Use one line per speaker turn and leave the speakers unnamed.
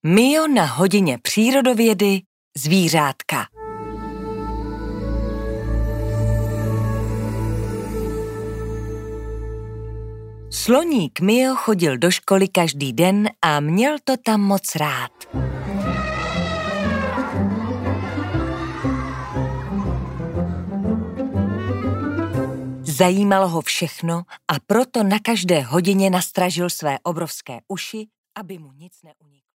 Mio na hodině přírodovědy zvířátka. Sloník Mio chodil do školy každý den a měl to tam moc rád. Zajímalo ho všechno a proto na každé hodině nastražil své obrovské uši, aby mu nic neuniklo.